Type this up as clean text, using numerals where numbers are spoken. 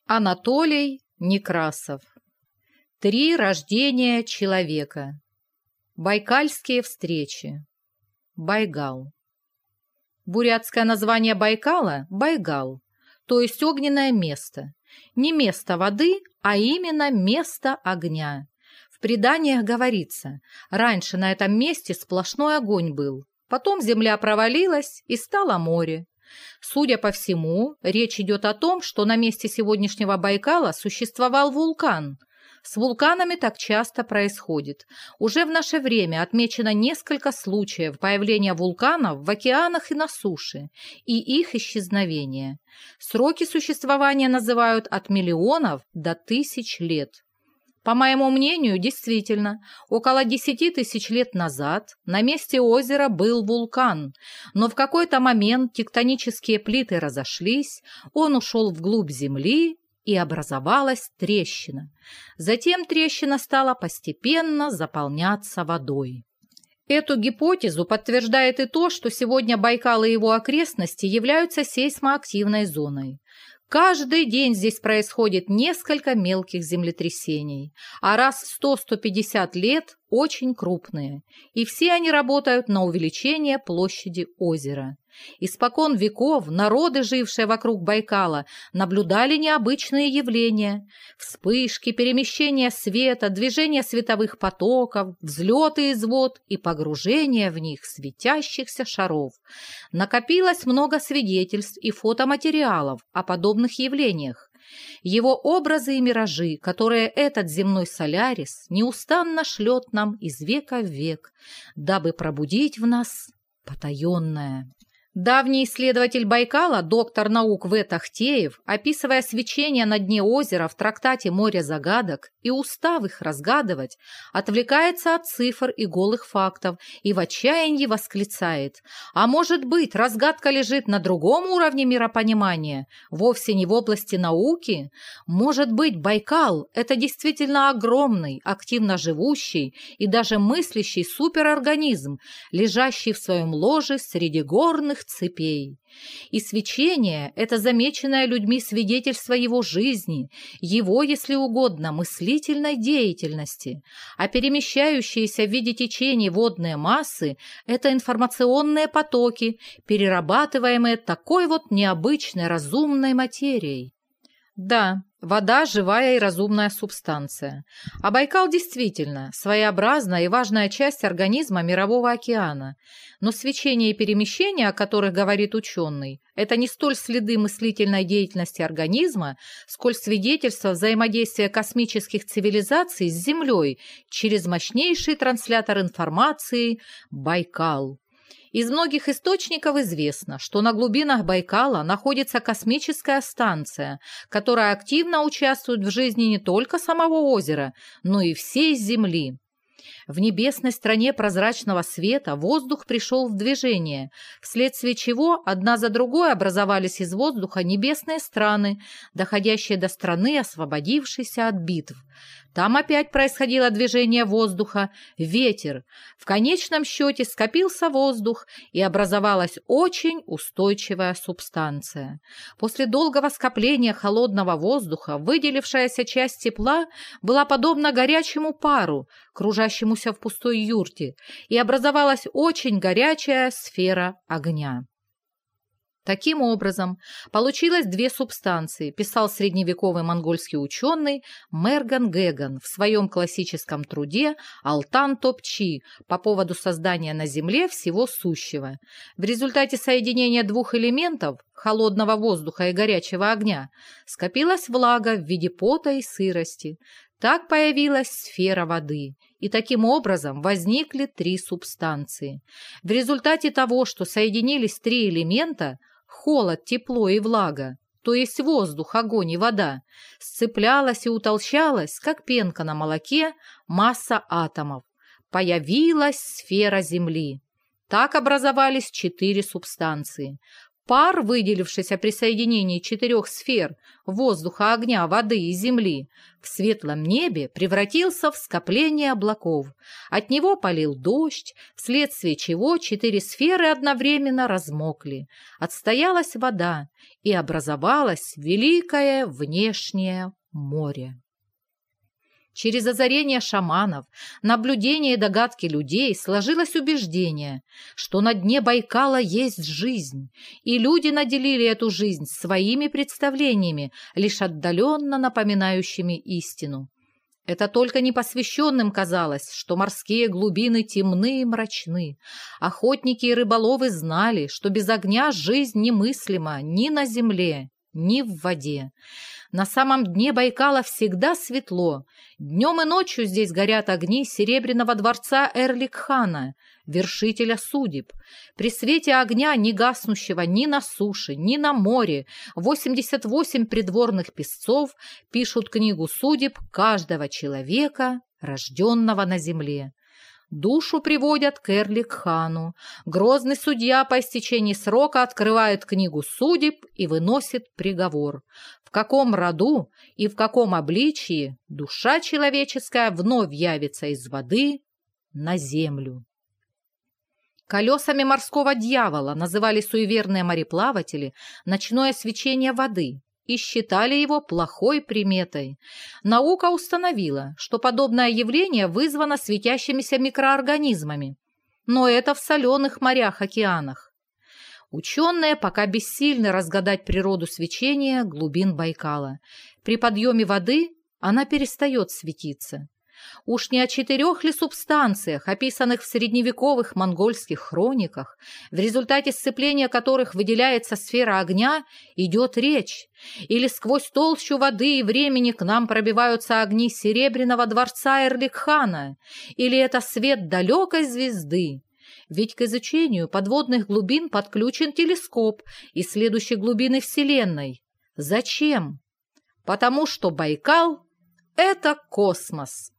Анатолий Некрасов. Три рождения человека. Байкальские встречи. Байгал. Бурятское название Байкала – Байгал, то есть огненное место. Не место воды, а именно место огня. В преданиях говорится, раньше на этом месте сплошной огонь был, потом земля провалилась и стало море. Судя по всему, речь идет о том, что на месте сегодняшнего Байкала существовал вулкан. С вулканами так часто происходит. Уже в наше время отмечено несколько случаев появления вулканов в океанах и на суше, и их исчезновения. Сроки существования называют от миллионов до 1000 лет. По моему мнению, действительно, около 10 тысяч лет назад на месте озера был вулкан, но в какой-то момент тектонические плиты разошлись, он ушел вглубь земли, и образовалась трещина. Затем трещина стала постепенно заполняться водой. Эту гипотезу подтверждает и то, что сегодня Байкал и его окрестности являются сейсмоактивной зоной. Каждый день здесь происходит несколько мелких землетрясений, а раз в 100-150 лет очень крупные, и все они работают на увеличение площади озера. Испокон веков народы, жившие вокруг Байкала, наблюдали необычные явления: вспышки, перемещение света, движение световых потоков, взлеты из вод и погружение в них светящихся шаров. Накопилось много свидетельств и фотоматериалов о подобных явлениях. Его образы и миражи, которые этот земной Солярис неустанно шлет нам из века в век, дабы пробудить в нас потаенное. Давний исследователь Байкала, доктор наук В. Тахтеев, описывая свечение на дне озера в трактате «Море загадок» и устав их разгадывать, отвлекается от цифр и голых фактов и в отчаянии восклицает: «А может быть, разгадка лежит на другом уровне миропонимания, вовсе не в области науки? Может быть, Байкал – это действительно огромный, активно живущий и даже мыслящий суперорганизм, лежащий в своем ложе среди горных цепей. И свечение – это замеченное людьми свидетельство его жизни, его, если угодно, мыслительной деятельности, а перемещающиеся в виде течений водные массы – это информационные потоки, перерабатываемые такой вот необычной разумной материей». Да, вода – живая и разумная субстанция. А Байкал действительно своеобразная и важная часть организма Мирового океана. Но свечение и перемещение, о которых говорит ученый, это не столь следы мыслительной деятельности организма, сколь свидетельство взаимодействия космических цивилизаций с Землей через мощнейший транслятор информации – Байкал. Из многих источников известно, что на глубинах Байкала находится космическая станция, которая активно участвует в жизни не только самого озера, но и всей Земли. В небесной стране прозрачного света воздух пришел в движение, вследствие чего одна за другой образовались из воздуха небесные страны, доходящие до страны, освободившейся от битв. Там опять происходило движение воздуха, ветер. В конечном счете скопился воздух, и образовалась очень устойчивая субстанция. После долгого скопления холодного воздуха выделившаяся часть тепла была подобна горячему пару, кружащемуся в пустой юрте, и образовалась очень горячая сфера огня. Таким образом, получилось две субстанции, писал средневековый монгольский ученый Мерган Геган в своем классическом труде «Алтан-Топчи» по поводу создания на Земле всего сущего. В результате соединения двух элементов, холодного воздуха и горячего огня, скопилась влага в виде пота и сырости. Так появилась сфера воды, и таким образом возникли три субстанции. В результате того, что соединились три элемента – холод, тепло и влага, то есть воздух, огонь и вода, сцеплялась и утолщалась, как пенка на молоке, масса атомов. Появилась сфера Земли. Так образовались четыре субстанции. Пар, выделившийся при соединении 4 сфер – воздуха, огня, воды и земли – в светлом небе превратился в скопление облаков. От него полил дождь, вследствие чего 4 сферы одновременно размокли. Отстоялась вода, и образовалось великое внешнее море. Через озарение шаманов, наблюдения и догадки людей сложилось убеждение, что на дне Байкала есть жизнь, и люди наделили эту жизнь своими представлениями, лишь отдаленно напоминающими истину. Это только непосвященным казалось, что морские глубины темны и мрачны. Охотники и рыболовы знали, что без огня жизнь немыслима ни на земле, ни в воде. На самом дне Байкала всегда светло. Днем и ночью здесь горят огни Серебряного дворца Эрлик-хана, вершителя судеб. При свете огня, не гаснущего ни на суше, ни на море, 88 придворных песцов пишут книгу судеб каждого человека, рожденного на земле. Душу приводят к Эрлик-хану. Грозный судья по истечении срока открывает книгу судеб и выносит приговор. В каком роду и в каком обличии душа человеческая вновь явится из воды на землю. Колесами морского дьявола называли суеверные мореплаватели ночное свечение воды и считали его плохой приметой. Наука установила, что подобное явление вызвано светящимися микроорганизмами, но это в соленых морях-океанах. Ученые пока бессильны разгадать природу свечения глубин Байкала. При подъеме воды она перестает светиться. Уж не о 4 ли субстанциях, описанных в средневековых монгольских хрониках, в результате сцепления которых выделяется сфера огня, идет речь, или сквозь толщу воды и времени к нам пробиваются огни Серебряного дворца Эрлик-хана, или это свет далекой звезды. Ведь к изучению подводных глубин подключен телескоп, исследующий глубины Вселенной. Зачем? Потому что Байкал – это космос.